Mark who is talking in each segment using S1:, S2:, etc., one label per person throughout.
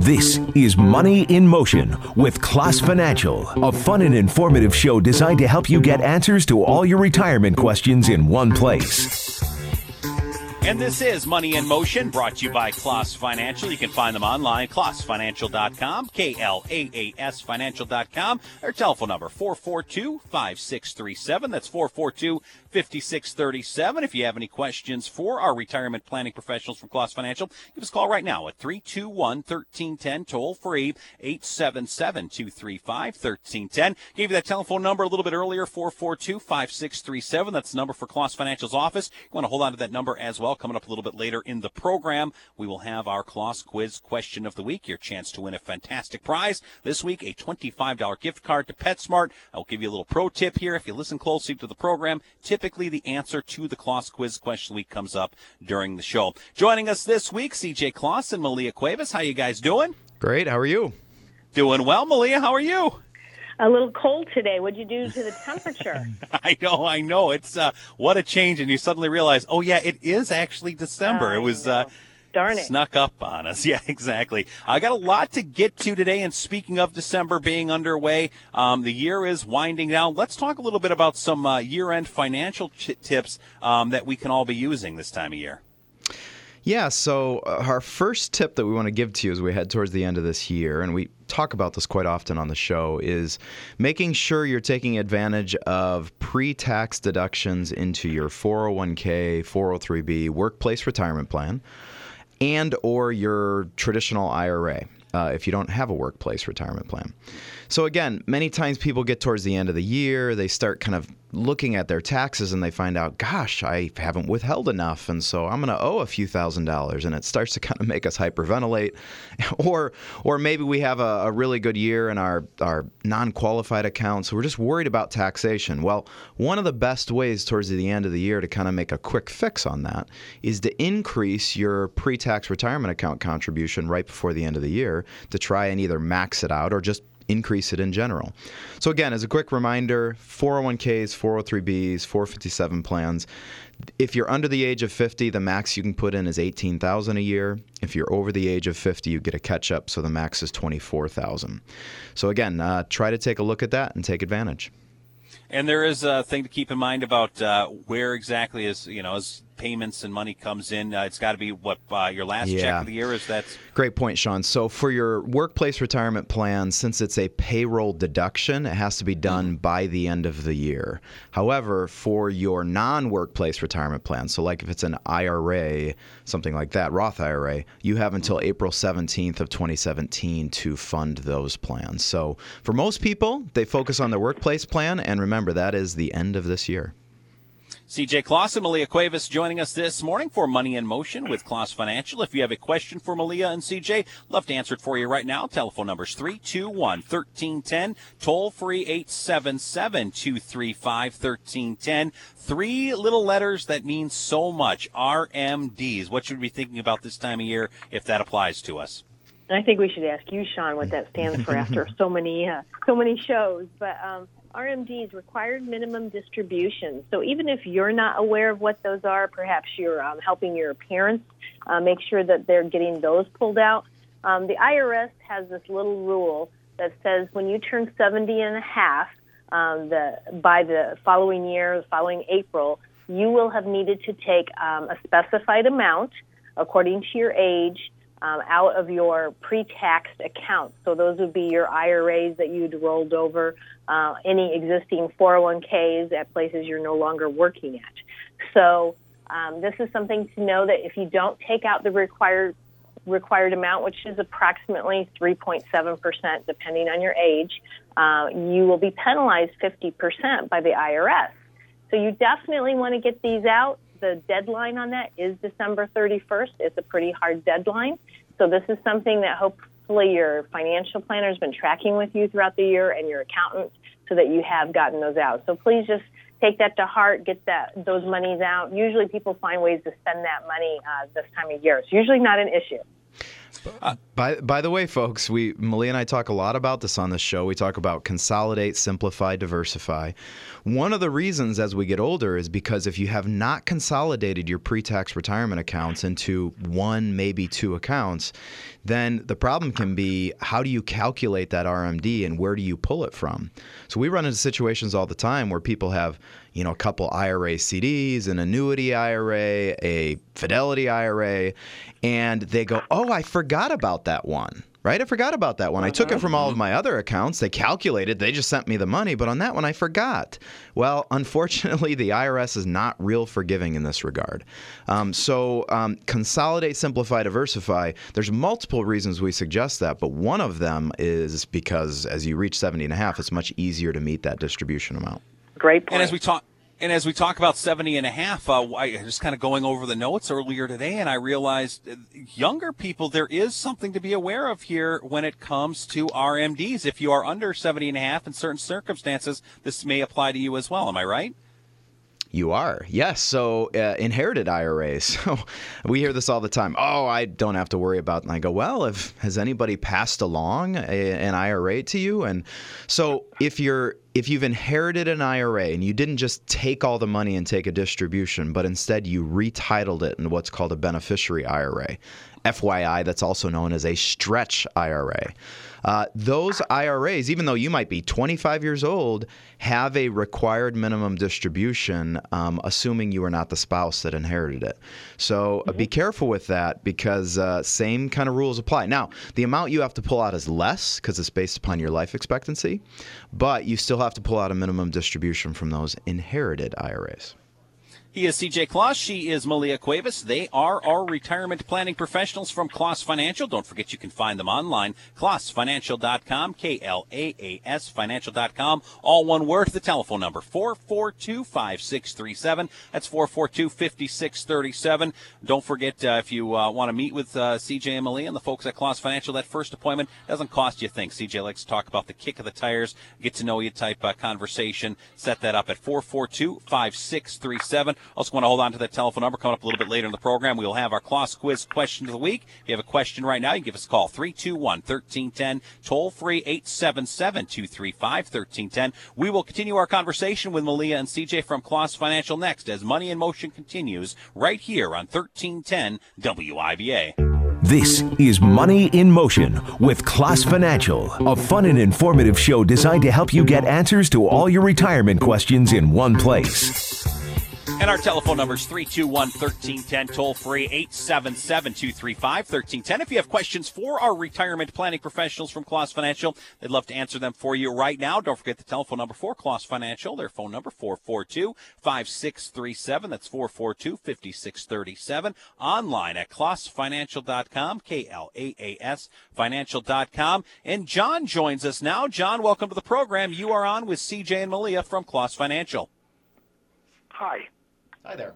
S1: This is Money in Motion with Class Financial, a fun and informative show designed to help you get answers to all your retirement questions in one place.
S2: And this is Money in Motion, brought to you by Klaas Financial. You can find them online, klaasfinancial.com, Klaas Financial.com. Their telephone number, 442-5637. That's 442-5637. If you have any questions for our retirement planning professionals from Klaas Financial, give us a call right now at 321-1310, toll free, 877-235-1310. Gave you that telephone number a little bit earlier, 442-5637. That's the number for Klaas Financial's office. You want to hold on to that number as well. Coming up a little bit later in the program, we will have our Klaas Quiz question of the week, your chance to win a fantastic prize. This week, a $25 gift card to PetSmart. I'll give you a little pro tip here. If you listen closely to the program, typically the answer to the Klaas Quiz question of the week comes up during the show. Joining us this week, CJ Klaas and Malia Cuevas. How you guys doing?
S3: Great. How are you?
S2: Doing well. Malia, how are you?
S4: A little cold today. What'd you do to the temperature?
S2: I know. It's what a change, and you suddenly realize, oh yeah, it is actually December. It was
S4: darn it,
S2: snuck up on us. Yeah, exactly. I got a lot to get to today, and speaking of December being underway, the year is winding down. Let's talk a little bit about some year-end financial tips that we can all be using this time of year.
S3: Yeah, so our first tip that we want to give to you as we head towards the end of this year, and we talk about this quite often on the show, is making sure you're taking advantage of pre-tax deductions into your 401k, 403b, workplace retirement plan, and or your traditional IRA if you don't have a workplace retirement plan. So again, many times people get towards the end of the year, they start kind of looking at their taxes and they find out, gosh, I haven't withheld enough, and so I'm going to owe a few $1,000s, and it starts to kind of make us hyperventilate. Or maybe we have a really good year in our non-qualified account, so we're just worried about taxation. Well, one of the best ways towards the end of the year to kind of make a quick fix on that is to increase your pre-tax retirement account contribution right before the end of the year to try and either max it out or just increase it in general. So again, as a quick reminder, 401ks, 403bs, 457 plans. If you're under the age of 50, the max you can put in is $18,000 a year. If you're over the age of 50, you get a catch-up, so the max is $24,000. So again, try to take a look at that and take advantage.
S2: And there is a thing to keep in mind about where exactly as payments and money comes in. It's got to be your last check of the year. Is that
S3: great point, Sean? So for your workplace retirement plan, since it's a payroll deduction, it has to be done by the end of the year. However, for your non-workplace retirement plan, so like if it's an IRA, something like that, Roth IRA, you have until April 17th of 2017 to fund those plans. So for most people, they focus on their workplace plan, and remember, that is the end of this year.
S2: CJ Klaas and Malia Cuevas joining us this morning for Money in Motion with Klaas Financial. If you have a question for Malia and CJ, love to answer it for you right now. Telephone number is 321-1310, toll free 877-235-1310. Three little letters that mean so much, RMDs. What should we be thinking about this time of year if that applies to us?
S4: I think we should ask you, Sean, what that stands for after so many shows. But RMDs, required minimum distributions. So even if you're not aware of what those are, perhaps you're helping your parents make sure that they're getting those pulled out. The IRS has this little rule that says when you turn 70 and a half, by the following year, the following April, you will have needed to take a specified amount according to your age out of your pre-taxed accounts. So those would be your IRAs that you'd rolled over, any existing 401ks at places you're no longer working at. So this is something to know that if you don't take out the required amount, which is approximately 3.7% depending on your age, you will be penalized 50% by the IRS. So you definitely want to get these out. The deadline on that is December 31st. It's a pretty hard deadline. So this is something that hopefully your financial planner has been tracking with you throughout the year and your accountant so that you have gotten those out. So please just take that to heart, get those monies out. Usually people find ways to spend that money this time of year. It's usually not an issue.
S3: By the way, folks, Malia and I talk a lot about this on this show. We talk about consolidate, simplify, diversify. One of the reasons as we get older is because if you have not consolidated your pre-tax retirement accounts into one, maybe two accounts, then the problem can be how do you calculate that RMD and where do you pull it from? So we run into situations all the time where people have, a couple IRA CDs, an annuity IRA, a Fidelity IRA, and they go, oh, I forgot about that one. Right? I forgot about that one. I took it from all of my other accounts. They calculated. They just sent me the money. But on that one, I forgot. Well, unfortunately, the IRS is not real forgiving in this regard. So consolidate, simplify, diversify. There's multiple reasons we suggest that. But one of them is because as you reach 70 and a half, it's much easier to meet that distribution amount.
S4: Great point.
S2: And as we talk about 70 and a half, I just kind of going over the notes earlier today, and I realized younger people, there is something to be aware of here when it comes to RMDs. If you are under 70 and a half in certain circumstances, this may apply to you as well. Am I right?
S3: You are. Yes. So inherited IRAs. So we hear this all the time. Oh, I don't have to worry about it. And I go, well, has anybody passed along an IRA to you? And so if you've inherited an IRA and you didn't just take all the money and take a distribution, but instead you retitled it in what's called a beneficiary IRA, FYI, that's also known as a stretch IRA. Those IRAs, even though you might be 25 years old, have a required minimum distribution, assuming you are not the spouse that inherited it. So be careful with that because same kind of rules apply. Now, the amount you have to pull out is less because it's based upon your life expectancy, but you still have to pull out a minimum distribution from those inherited IRAs.
S2: He is CJ Kloss. She is Malia Cuevas. They are our retirement planning professionals from Kloss Financial. Don't forget you can find them online, klossfinancial.com, K-L-A-A-S financial.com. All one word. The telephone number, 442-5637. That's 442-5637. Don't forget, if you want to meet with CJ and Malia and the folks at Kloss Financial, that first appointment doesn't cost you a thing. CJ likes to talk about the kick of the tires, get to know you type conversation. Set that up at 442-5637. Also want to hold on to that telephone number. Coming up a little bit later in the program, we will have our Kloss Quiz question of the week. If you have a question right now, you can give us a call, 321-1310, toll-free 877-235-1310. We will continue our conversation with Malia and CJ from Kloss Financial next as Money in Motion continues right here on 1310 WIBA.
S1: This is Money in Motion with Kloss Financial, a fun and informative show designed to help you get answers to all your retirement questions in one place.
S2: And our telephone number is 321-1310, toll-free 877-235-1310. If you have questions for our retirement planning professionals from Kloss Financial, they'd love to answer them for you right now. Don't forget the telephone number for Kloss Financial. Their phone number, 442-5637. That's 442-5637. Online at klossfinancial.com, K-L-A-A-S financial.com. And John joins us now. John, welcome to the program. You are on with CJ and Malia from Kloss Financial.
S5: Hi.
S3: Hi there.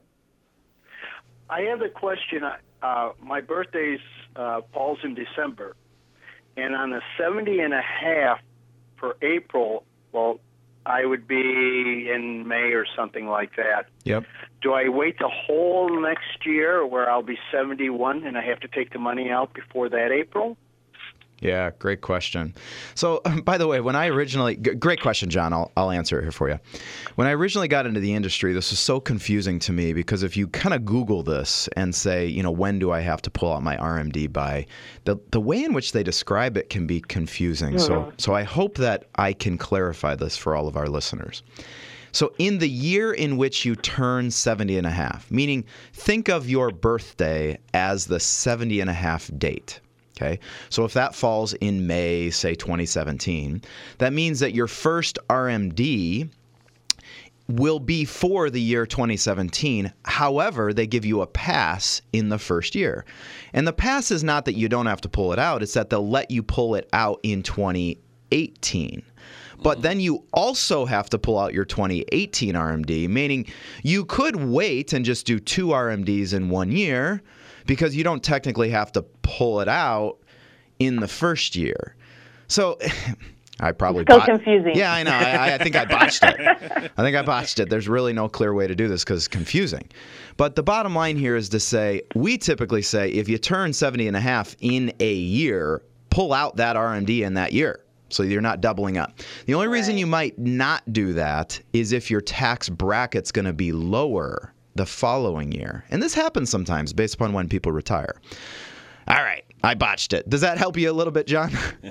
S5: I have a question. My birthday falls in December, and on the 70 and a half for April, well, I would be in May or something like that.
S3: Yep.
S5: Do I wait the whole next year where I'll be 71 and I have to take the money out before that April?
S3: Yeah, great question. So, by the way, when I originally, great question, John. I'll answer it here for you. When I originally got into the industry, this was so confusing to me because if you kind of Google this and say, when do I have to pull out my RMD by, the way in which they describe it can be confusing. Mm-hmm. So I hope that I can clarify this for all of our listeners. So in the year in which you turn 70 and a half, meaning think of your birthday as the 70 and a half date. Okay, so if that falls in May, say 2017, that means that your first RMD will be for the year 2017. However, they give you a pass in the first year. And the pass is not that you don't have to pull it out, it's that they'll let you pull it out in 2018. But then you also have to pull out your 2018 RMD, meaning you could wait and just do 2 RMDs in 1 year, because you don't technically have to pull it out in the first year. So I probably
S4: Still confusing.
S3: Yeah, I know. I think I botched it. There's really no clear way to do this because it's confusing. But the bottom line here is to say, we typically say if you turn 70 and a half in a year, pull out that RMD in that year. So you're not doubling up. The only reason you might not do that is if your tax bracket's going to be lower the following year. And this happens sometimes based upon when people retire. All right. I botched it. Does that help you a little bit, John?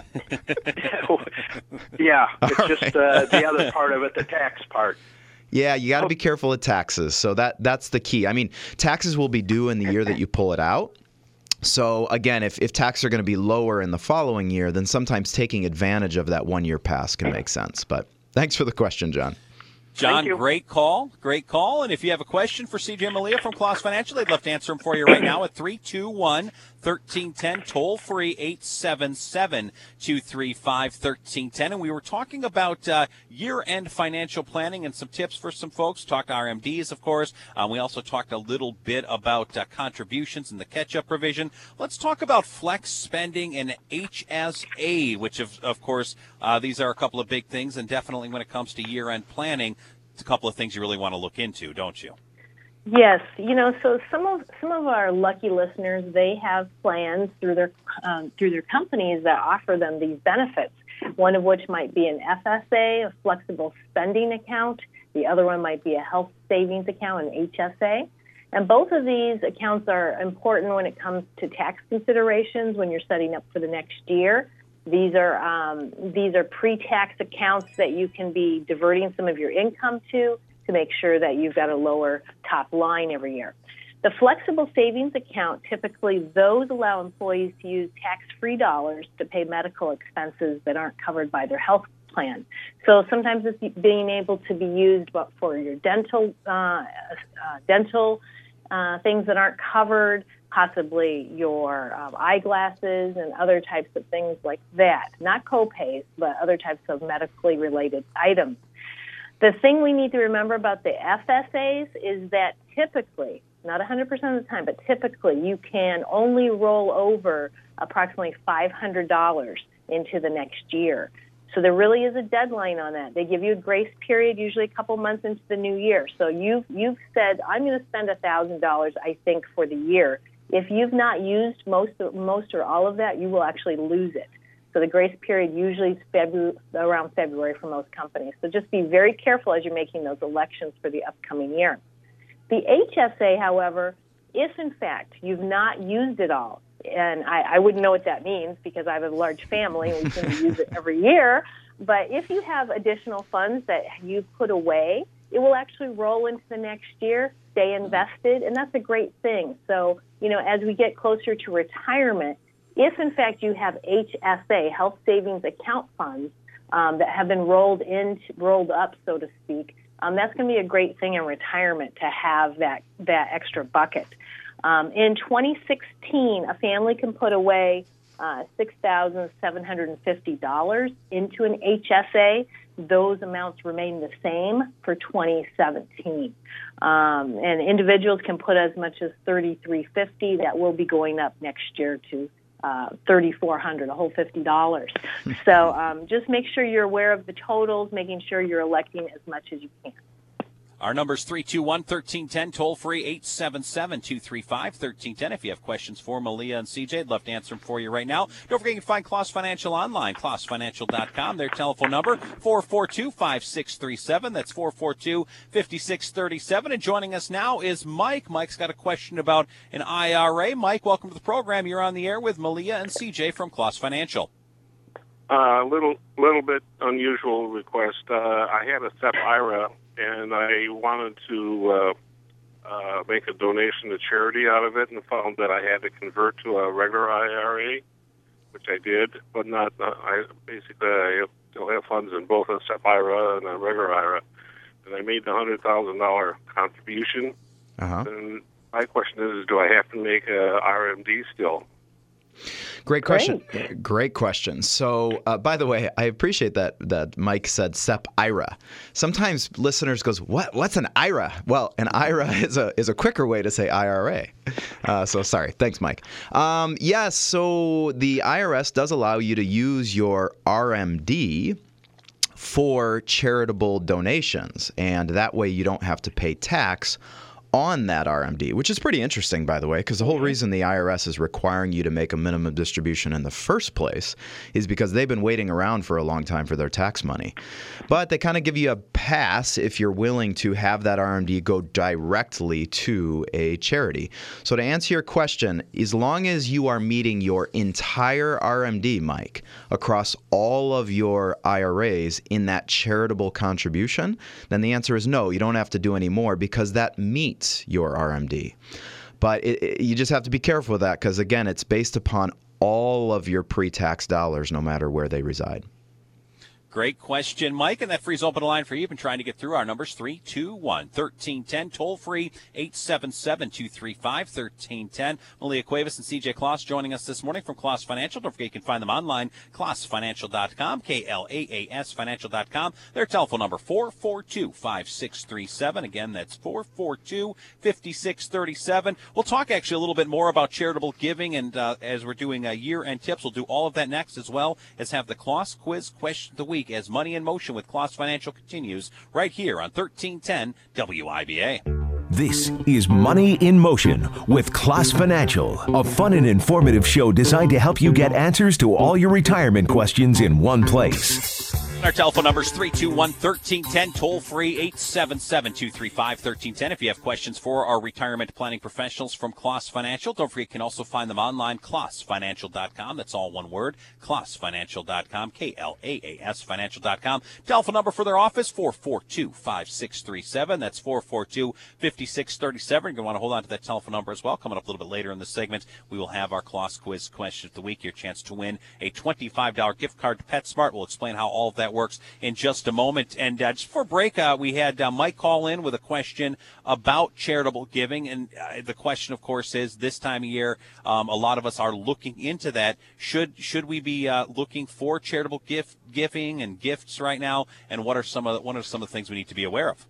S5: Yeah. It's just the other part of it, the tax part.
S3: Yeah, you got to be careful of taxes. So that's the key. I mean, taxes will be due in the year that you pull it out. So, again, if taxes are going to be lower in the following year, then sometimes taking advantage of that 1 year pass can make sense. But thanks for the question, John.
S2: John, great call. Great call. And if you have a question for CJ and Malia from Kloss Financial, they'd love to answer them for you right now at 321-1310, toll free 877-235-1310. And we were talking about year-end financial planning and some tips for some folks. Talked RMDs, of course. We also talked a little bit about contributions and the catch-up provision. Let's talk about flex spending and HSA, which, of course, these are a couple of big things. And definitely when it comes to year-end planning, it's a couple of things you really want to look into, don't you?
S4: Yes, so some of our lucky listeners, they have plans through their companies that offer them these benefits. One of which might be an FSA, a flexible spending account. The other one might be a health savings account, an HSA. And both of these accounts are important when it comes to tax considerations when you're setting up for the next year. These are pre-tax accounts that you can be diverting some of your income to make sure that you've got a lower top line every year. The flexible savings account, typically those allow employees to use tax-free dollars to pay medical expenses that aren't covered by their health plan. So sometimes it's being able to be used for your dental things that aren't covered, possibly your eyeglasses and other types of things like that. Not co-pays, but other types of medically related items. The thing we need to remember about the FSAs is that typically, not 100% of the time, but typically you can only roll over approximately $500 into the next year. So there really is a deadline on that. They give you a grace period, usually a couple months into the new year. So you've said, I'm going to spend $1,000, I think, for the year. If you've not used most or all of that, you will actually lose it. So the grace period usually is around February for most companies. So just be very careful as you're making those elections for the upcoming year. The HSA, however, if in fact you've not used it all, and I wouldn't know what that means because I have a large family and we tend to use it every year, but if you have additional funds that you've put away, it will actually roll into the next year, stay invested, and that's a great thing. So, as we get closer to retirement, if in fact you have HSA, health savings account funds, that have been rolled up, so to speak, that's going to be a great thing in retirement to have that extra bucket. In 2016, a family can put away $6,750 into an HSA. Those amounts remain the same for 2017. And individuals can put as much as $3,350. That will be going up next year to $3,400, a whole $50. So just make sure you're aware of the totals, making sure you're electing as much as you can.
S2: Our number is 321-1310, toll-free 877-235-1310. If you have questions for Malia and CJ, I'd love to answer them for you right now. Don't forget you can find Kloss Financial online, klossfinancial.com. Their telephone number, 442-5637. That's 442-5637. And joining us now is Mike. Mike's got a question about an IRA. Mike, welcome to the program. You're on the air with Malia and CJ from Kloss Financial.
S6: Little bit unusual request. I had a SEP IRA, and I wanted to make a donation to charity out of it, and found that I had to convert to a regular IRA, which I did, but not. I still have funds in both a SEP IRA and a regular IRA, and I made the $100,000 contribution. And my question is, do I have to make a RMD still?
S3: Great question. Great question. So, by the way, I appreciate that Mike said SEP IRA. Sometimes listeners goes, What's an IRA? Well, an IRA is a quicker way to say IRA. So sorry. Thanks, Mike. Yes. So the IRS does allow you to use your RMD for charitable donations, and that way you don't have to pay tax on that RMD, which is pretty interesting, by the way, because the whole reason the IRS is requiring you to make a minimum distribution in the first place is because they've been waiting around for a long time for their tax money. But they kind of give you a pass if you're willing to have that RMD go directly to a charity. So to answer your question, as long as you are meeting your entire RMD, Mike, across all of your IRAs in that charitable contribution, then the answer is no, you don't have to do any more because that meets your RMD. But you just have to be careful with that because, again, it's based upon all of your pre-tax dollars, no matter where they reside.
S2: Great question, Mike, and that frees open a line for you. You've been trying to get through our numbers, 321-1310, toll-free, 877-235-1310. Malia Cuevas and CJ Kloss joining us this morning from Kloss Financial. Don't forget you can find them online, klossfinancial.com, KLAAS financial.com. Their telephone number, 442-5637. Again, that's 442-5637. We'll talk actually a little bit more about charitable giving, and as we're doing year-end tips, we'll do all of that next, as well as have the Kloss Quiz Question of the Week as Money in Motion with Kloss Financial continues right here on 1310 WIBA.
S1: This is Money in Motion with Kloss Financial, a fun and informative show designed to help you get answers to all your retirement questions in one place.
S2: Our telephone number is 321-1310, toll-free, 877-235-1310. If you have questions for our retirement planning professionals from Kloss Financial, don't forget you can also find them online, klossfinancial.com. That's all one word, klossfinancial.com, KLAAS financial.com. Telephone number for their office, 442-5637. That's 442-5637. You're going to want to hold on to that telephone number as well. Coming up a little bit later in the segment, we will have our Kloss Quiz Question of the Week, your chance to win a $25 gift card to PetSmart. We'll explain how all of that works in just a moment. And just before break, we had Mike call in with a question about charitable giving. And the question, of course, is this time of year, a lot of us are looking into that. Should we be looking for charitable giving and gifts right now? And what are some of the things we need to be aware of?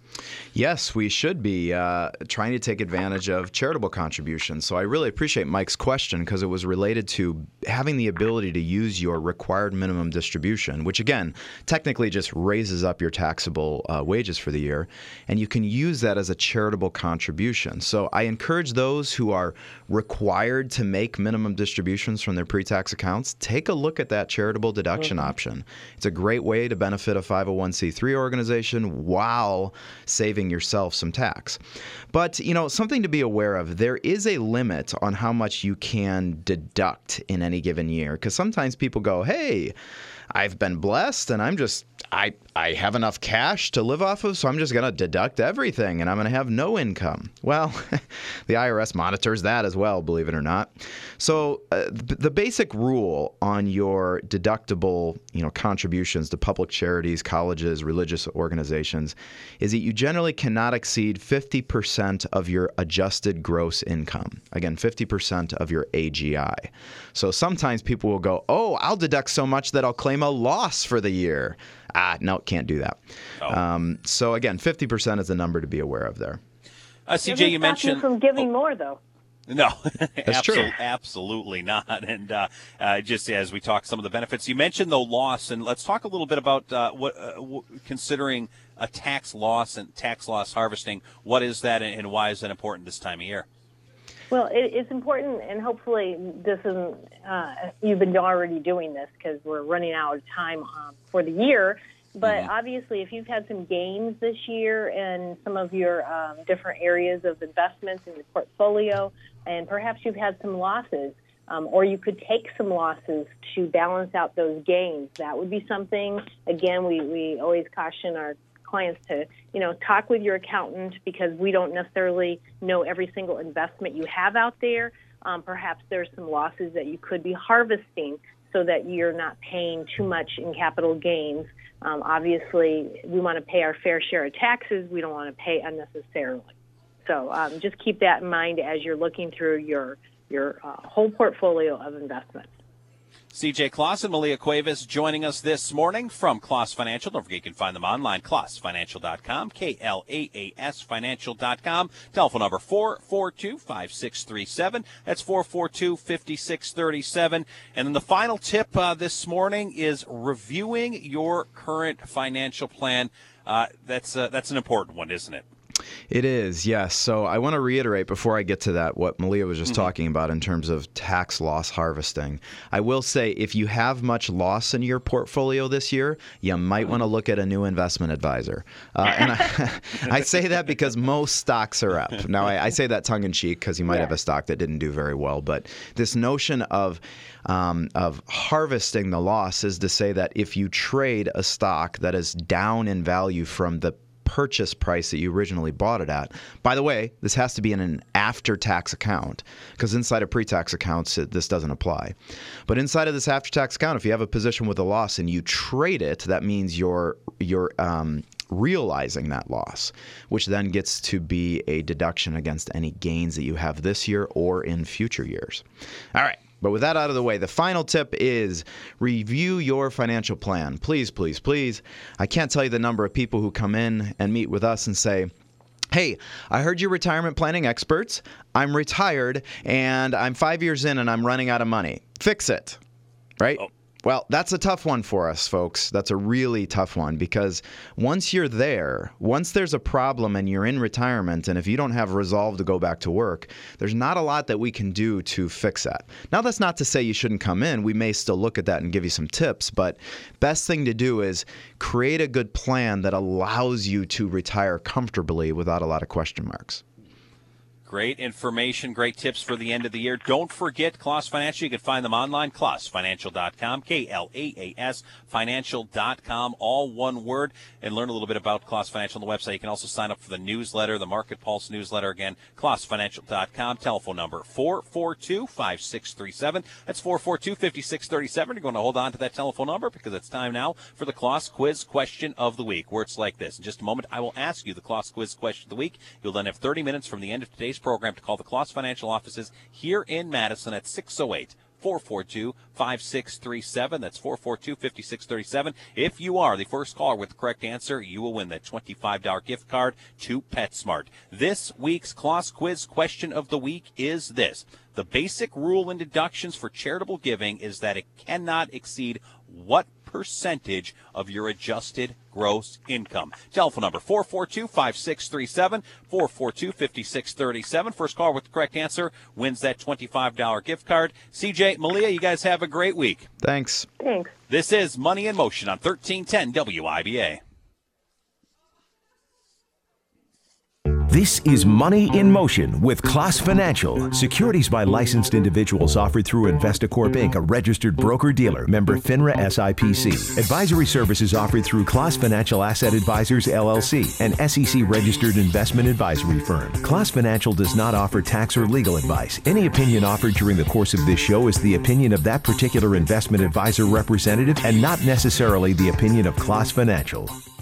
S3: Yes, we should be trying to take advantage of charitable contributions. So I really appreciate Mike's question because it was related to having the ability to use your required minimum distribution, which, again, technically just raises up your taxable wages for the year. And you can use that as a charitable contribution. So I encourage those who are required to make minimum distributions from their pre-tax accounts, take a look at that charitable deduction option. It's a great way to benefit a 501c3 organization while saving yourself some tax. But, something to be aware of, there is a limit on how much you can deduct in any given year. Because sometimes people go, hey, I've been blessed and I have enough cash to live off of, so I'm just going to deduct everything and I'm going to have no income. Well, the IRS monitors that as well, believe it or not. So the basic rule on your deductible, contributions to public charities, colleges, religious organizations is that you generally cannot exceed 50% of your adjusted gross income. Again, 50% of your AGI. So sometimes people will go, oh, I'll deduct so much that I'll claim a loss for the year. No, can't do that. Oh. So again, 50% is the number to be aware of there.
S2: CJ, you mentioned
S4: you from giving more, though.
S2: No,
S3: that's true.
S2: Absolutely not. And just as we talk some of the benefits, you mentioned the loss, and let's talk a little bit about considering a tax loss and tax loss harvesting. What is that, and why is that important this time of year?
S4: Well, it's important, and hopefully this isn't, you've been already doing this because we're running out of time for the year. But obviously, if you've had some gains this year in some of your different areas of investments in your portfolio, and perhaps you've had some losses, or you could take some losses to balance out those gains, that would be something. Again, we always caution our clients to, talk with your accountant because we don't necessarily know every single investment you have out there. Perhaps there's some losses that you could be harvesting so that you're not paying too much in capital gains. Obviously, we want to pay our fair share of taxes. We don't want to pay unnecessarily. So just keep that in mind as you're looking through your your whole portfolio of investments.
S2: CJ Kloss and Malia Cuevas joining us this morning from Kloss Financial. Don't forget you can find them online, klossfinancial.com, KLAAS financial.com. Telephone number 442-5637. That's 442-5637. And then the final tip this morning is reviewing your current financial plan. That's an important one, isn't it?
S3: It is, yes. So I want to reiterate before I get to that what Malia was just talking about in terms of tax loss harvesting. I will say if you have much loss in your portfolio this year, you might want to look at a new investment advisor. And I say that because most stocks are up. Now, I say that tongue-in-cheek because you might have a stock that didn't do very well. But this notion of harvesting the loss is to say that if you trade a stock that is down in value from the purchase price that you originally bought it at. By the way, this has to be in an after-tax account because inside of pre-tax accounts, this doesn't apply. But inside of this after-tax account, if you have a position with a loss and you trade it, that means you're realizing that loss, which then gets to be a deduction against any gains that you have this year or in future years. All right. But with that out of the way, the final tip is review your financial plan. Please, please, please. I can't tell you the number of people who come in and meet with us and say, hey, I heard you're retirement planning experts. I'm retired, and I'm 5 years in, and I'm running out of money. Fix it, right? Oh. Well, that's a tough one for us, folks. That's a really tough one because once you're there, once there's a problem and you're in retirement, and if you don't have resolve to go back to work, there's not a lot that we can do to fix that. Now, that's not to say you shouldn't come in. We may still look at that and give you some tips, but best thing to do is create a good plan that allows you to retire comfortably without a lot of question marks.
S2: Great information, great tips for the end of the year. Don't forget Kloss Financial. You can find them online, klossfinancial.com, KLAAS financial.com, all one word, and learn a little bit about Kloss Financial on the website. You can also sign up for the newsletter, the Market Pulse newsletter. Again, klossfinancial.com, telephone number 442-5637. That's 442-5637. You're going to hold on to that telephone number because it's time now for the Kloss Quiz Question of the Week, where it's like this. In just a moment, I will ask you the Kloss Quiz Question of the Week. You'll then have 30 minutes from the end of today's program to call the Kloss Financial offices here in Madison at 608-442-5637. That's 442-5637. If you are the first caller with the correct answer, you will win that $25 gift card to PetSmart. This week's Kloss Quiz Question of the Week is this. The basic rule in deductions for charitable giving is that it cannot exceed what percentage of your adjusted gross income? Telephone number 442-5637, 442-5637. First caller with the correct answer wins that $25 gift card. CJ, Malia, you guys have a great week.
S3: Thanks.
S4: Thanks.
S2: This is Money in Motion on 1310 WIBA.
S1: This is Money in Motion with Kloss Financial. Securities by licensed individuals offered through Investacorp Inc., a registered broker-dealer, member FINRA SIPC. Advisory services offered through Kloss Financial Asset Advisors, LLC, an SEC-registered investment advisory firm. Kloss Financial does not offer tax or legal advice. Any opinion offered during the course of this show is the opinion of that particular investment advisor representative and not necessarily the opinion of Kloss Financial.